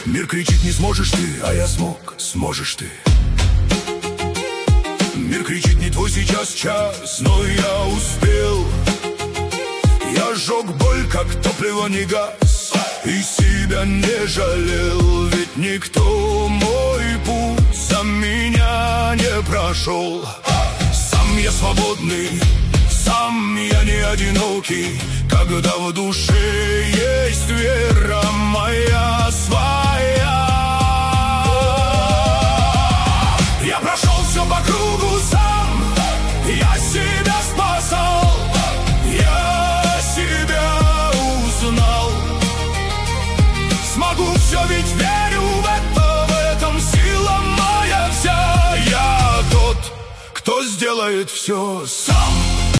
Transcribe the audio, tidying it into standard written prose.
Мир кричит: не сможешь ты, а я смог, сможешь ты. Мир кричит: не твой сейчас час, но я успел. Я сжег боль, как топливо, не газ, и себя не жалел. Ведь никто мой путь за меня не прошел. Сам я свободный, сам я не одинокий, когда в душе есть вера моя своя. Я прошел все по кругу сам, я себя спасал, я себя узнал. Смогу все, ведь верю в этом сила моя вся. Я тот, кто сделает все